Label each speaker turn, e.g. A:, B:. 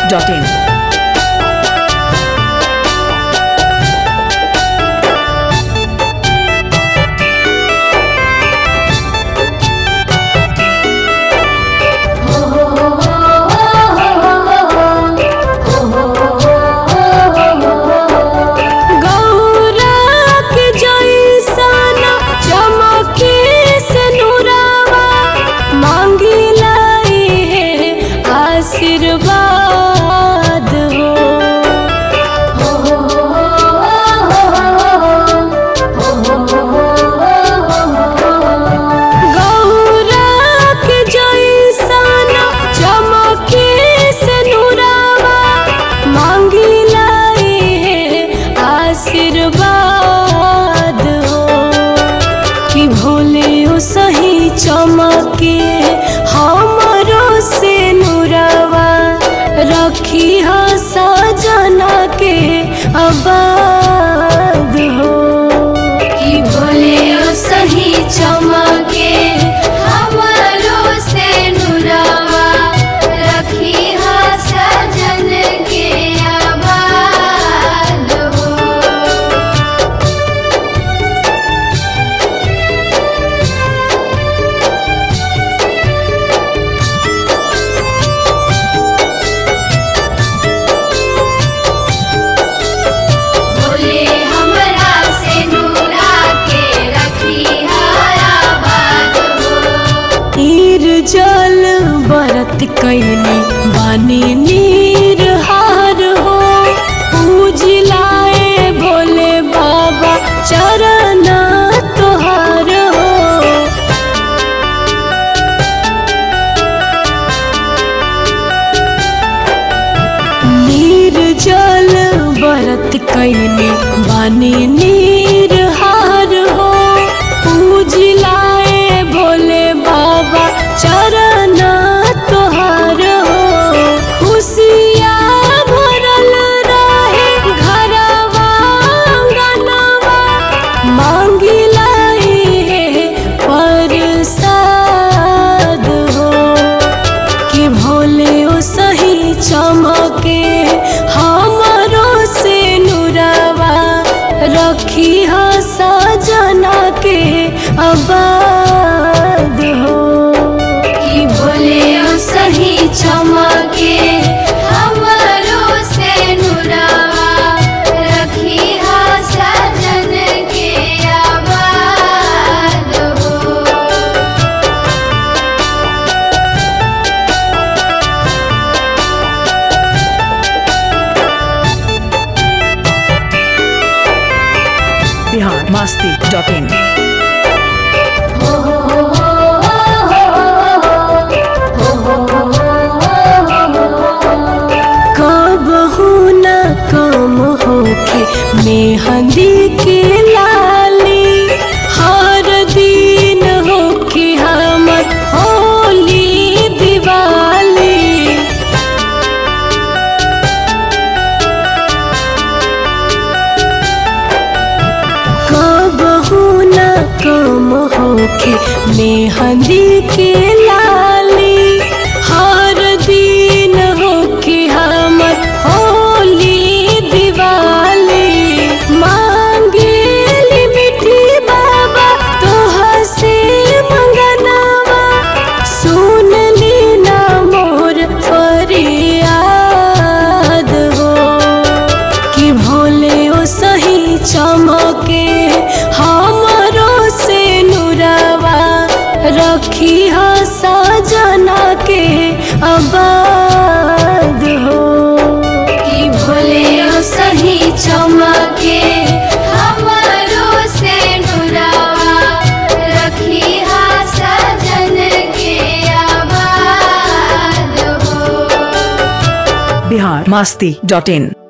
A: biharmasti.in
B: आशीर्वाद गौरा के जैसन चमके से नूरावा मांगी लाई है आशीर्वाद हो कि भोले ओ सही चमके हमरो से नूरावा रखी हो सजना के आबाद हो कि भोले ओ सही चमके हमरो से नूरावा रखी हो सजन के आबाद हो। जल बरत कैनी बानी नीर हार हो पूजिलाए भोले बाबा चरण तोहार हो नीर जल बरत कैनी बानी नीर हार हो पूजिलाए भोले बाबा चरण तोहार हो खुशिया भरल रहे घरवा आंगनवा मांगी लाई है प्रसाद हो कि भोले ओ सही चमके हमरो से नूरावा रखी हो सजना के आबाद हो कि भोले ओ सही चमके हमरो से नूरावा रखी हो सजन के आबाद हो।
A: biharmasti.in
B: कम होके मेहंदी के लाली हर दिन होके हमर होली दिवाली कबहू न कम होके मेहंदी के लाली हर दिन होके हमर होली दिवाली मांगेली मिठी बाबा तोहा से मंगनवा सुन ली ना मोर फरियाद हो कि भोले ओ सही चमके हमरो से नूरावा रखी हो सजना के आबाद हो कि भोले ओ सही चमके हमरो से नूरावा रखी हो सजन के आबाद हो।
A: biharmasti.in